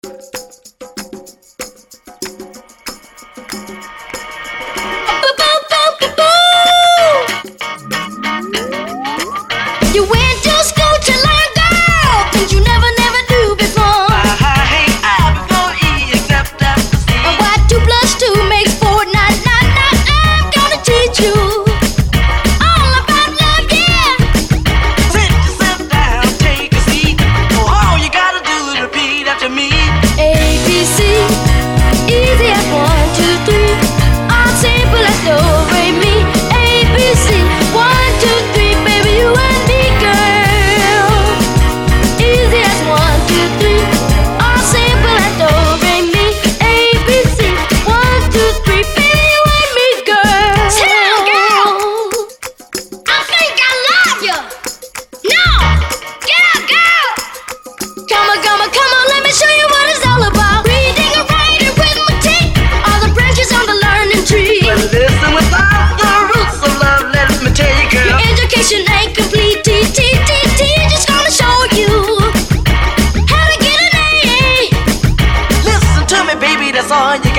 You went to school to learn, girl, things you never knew before. Hey, I be gonna eat except after C. Why 2 + 2 makes 4? Not. I'm gonna teach you all about love, yeah. Sit yourself down, take a seat. All you gotta do is repeat after me. A, B, C, easy as 1, 2, 3. All simple as do, re, mi. A, B, C, 1, 2, 3, baby, you and me, girl. Easy as 1, 2, 3. All simple as do, re, mi. A, B, C, 1, 2, 3, baby, you and me, girl. Sit down, girl. I think I love you. No, get up, girl. Come on, let me show you what it's all about. Reading and writing, arithmetic, all the branches on the learning tree. But listen without the roots of love, let me tell you, girl. Your education ain't complete. Just gonna show you how to get an A. Listen to me, baby, that's all you